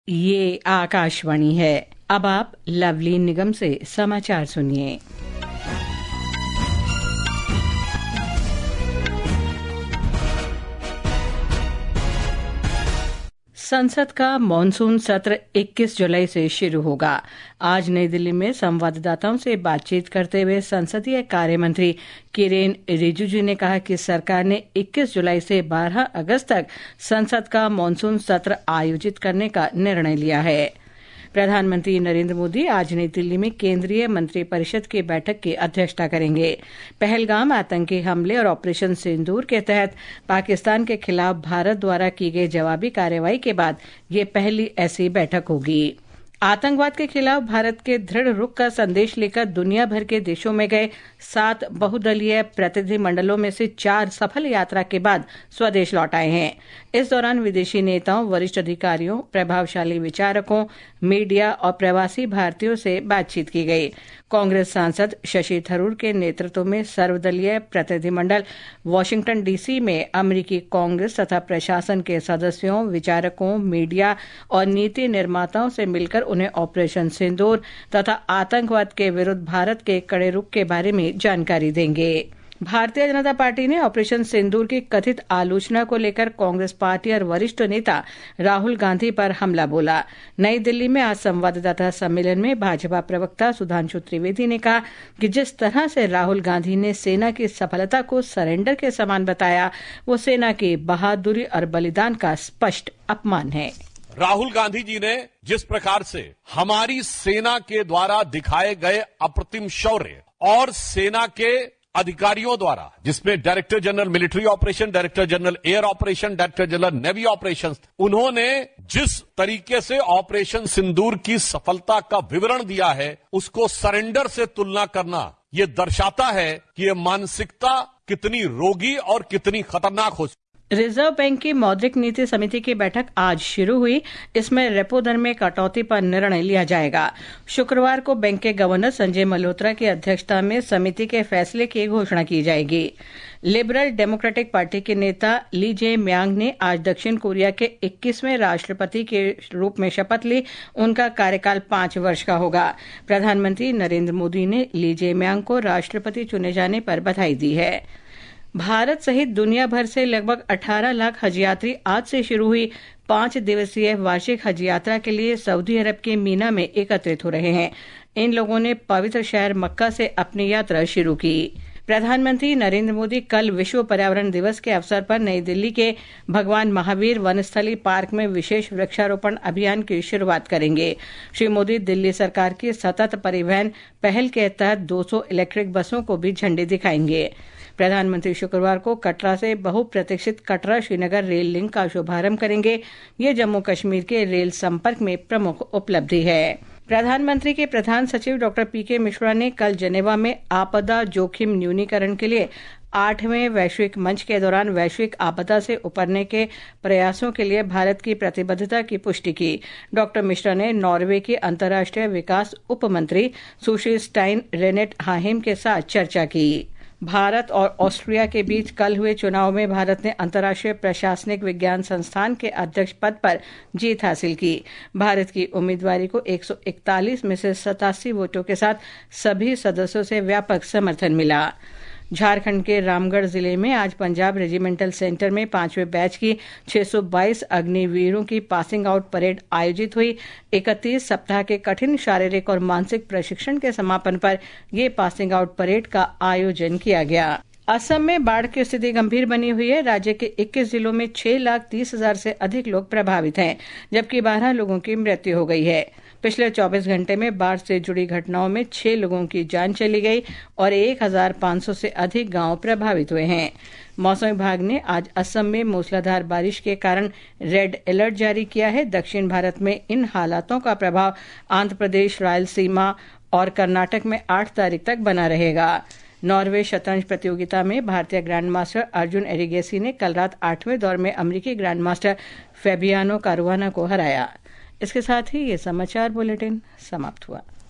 ये आकाशवाणी है। अब आप लवली निगम से समाचार सुनिए। संसद का मानसून सत्र 21 जुलाई से शुरू होगा। आज नई दिल्ली में संवाददाताओं से बातचीत करते हुए संसदीय कार्य मंत्री किरेन रिजिजू ने कहा कि सरकार ने 21 जुलाई से 12 अगस्त तक संसद का मानसून सत्र आयोजित करने का निर्णय लिया है। प्रधानमंत्री नरेंद्र मोदी आज नई दिल्ली में केंद्रीय मंत्रिपरिषद की बैठक की अध्यक्षता करेंगे। पहलगाम आतंकी हमले और ऑपरेशन सिंदूर के तहत पाकिस्तान के खिलाफ भारत द्वारा की गई जवाबी कार्रवाई के बाद ये पहली ऐसी बैठक होगी। आतंकवाद के खिलाफ भारत के दृढ़ रुख का संदेश लेकर दुनिया भर के देशों में गए 7 बहुदलीय प्रतिनिधिमंडलों में से 4 सफल यात्रा के बाद स्वदेश लौट आए हैं। इस दौरान विदेशी नेताओं, वरिष्ठ अधिकारियों, प्रभावशाली विचारकों, मीडिया और प्रवासी भारतीयों से बातचीत की गई। कांग्रेस सांसद शशि थरूर के नेतृत्व में सर्वदलीय प्रतिनिधिमंडल वाशिंगटन डीसी में अमेरिकी कांग्रेस तथा प्रशासन के सदस्यों, विचारकों, मीडिया और नीति निर्माताओं से मिलकर उन्हें ऑपरेशन सिंदूर तथा आतंकवाद के विरुद्ध भारत के कड़े रुख के बारे में जानकारी देंगे। भारतीय जनता पार्टी ने ऑपरेशन सिंदूर की कथित आलोचना को लेकर कांग्रेस पार्टी और वरिष्ठ नेता राहुल गांधी पर हमला बोला। नई दिल्ली में आज संवाददाता सम्मेलन में भाजपा प्रवक्ता सुधांशु त्रिवेदी ने कहा कि जिस तरह से राहुल गांधी ने सेना की सफलता को सरेंडर के समान बताया, वो सेना की बहादुरी और बलिदान का स्पष्ट अपमान है। राहुल गांधी जी ने जिस प्रकार से हमारी सेना के द्वारा दिखाए गए अप्रतिम शौर्य और सेना के अधिकारियों द्वारा, जिसमें director general military operation, director general air operation, director general navy operation, उन्होंने जिस तरीके से ऑपरेशन सिंदूर की सफलता का विवरण दिया है, उसको सरेंडर से तुलना करना ये दर्शाता है कि ये मानसिकता कितनी रोगी और कितनी खतरनाक हो। रिजर्व बैंक की मौद्रिक नीति समिति की बैठक आज शुरू हुई। इसमें रेपो दर में कटौती पर निर्णय लिया जाएगा। शुक्रवार को बैंक के गवर्नर संजय मल्होत्रा की अध्यक्षता में समिति के फैसले की घोषणा की जाएगी। लिबरल डेमोक्रेटिक पार्टी के नेता ली जे म्यांग ने आज दक्षिण कोरिया के 21वें राष्ट्रपति के रूप में शपथ ली। उनका कार्यकाल 5 वर्ष का होगा। प्रधानमंत्री नरेंद्र मोदी ने ली जे म्यांग को राष्ट्रपति चुने जाने पर बधाई दी है। भारत सहित दुनिया भर से लगभग 18 लाख हज यात्री आज से शुरू हुई 5 दिवसीय वार्षिक हज यात्रा के लिए सऊदी अरब के मीना में एकत्रित हो रहे हैं। इन लोगों ने पवित्र शहर मक्का से अपनी यात्रा शुरू की। प्रधानमंत्री नरेंद्र मोदी कल विश्व पर्यावरण दिवस के अवसर पर नई दिल्ली के भगवान महावीर वनस्थली पार्क में विशेष वृक्षारोपण अभियान की शुरुआत करेंगे। श्री मोदी दिल्ली सरकार की सतत परिवहन पहल के तहत 200 इलेक्ट्रिक बसों को भी झंडी दिखाएंगे। प्रधानमंत्री शुक्रवार को कटरा से बहुप्रतीक्षित कटरा श्रीनगर रेल लिंक का शुभारंभ करेंगे। ये जम्मू कश्मीर के रेल संपर्क में प्रमुख उपलब्धि है। प्रधानमंत्री के प्रधान सचिव डॉक्टर पीके मिश्रा ने कल जेनेवा में आपदा जोखिम न्यूनीकरण के लिए 8वें वैश्विक मंच के दौरान वैश्विक आपदा से उबरने के प्रयासों के लिए भारत की प्रतिबद्धता की पुष्टि की। डॉक्टर मिश्रा ने नॉर्वे की अंतर्राष्ट्रीय विकास उपमंत्री सुश्री स्टाइन रेनेट हाहेम के साथ चर्चा की। भारत और ऑस्ट्रिया के बीच कल हुए चुनाव में भारत ने अंतर्राष्ट्रीय प्रशासनिक विज्ञान संस्थान के अध्यक्ष पद पर जीत हासिल की। भारत की उम्मीदवारी को 141 में से 87 वोटों के साथ सभी सदस्यों से व्यापक समर्थन मिला। झारखंड के रामगढ़ जिले में आज पंजाब रेजिमेंटल सेंटर में 5वें बैच की 622 अग्निवीरों की पासिंग आउट परेड आयोजित हुई। 31 सप्ताह के कठिन शारीरिक और मानसिक प्रशिक्षण के समापन पर यह पासिंग आउट परेड का आयोजन किया गया। असम में बाढ़ की स्थिति गंभीर बनी हुई है। राज्य के 21 जिलों में 6,30,000 से अधिक लोग प्रभावित हैं, जबकि 12 लोगों की मृत्यु हो गई है। पिछले 24 घंटे में बाढ़ से जुड़ी घटनाओं में 6 लोगों की जान चली गई और 1,500 से अधिक गांव प्रभावित हुए हैं। मौसम विभाग ने आज असम में मूसलाधार बारिश के कारण रेड अलर्ट जारी किया है। दक्षिण भारत में इन हालातों का प्रभाव आंध्र प्रदेश, रायलसीमा और कर्नाटक में 8 तारीख तक बना रहेगा। नॉर्वे शतरंज प्रतियोगिता में भारतीय ग्रैंडमास्टर अर्जुन एरिगेसी ने कल रात 8वें दौर में अमेरिकी ग्रैंडमास्टर फेबियानो कारुआना को हराया। इसके साथ ही ये समाचार बुलेटिन समाप्त हुआ।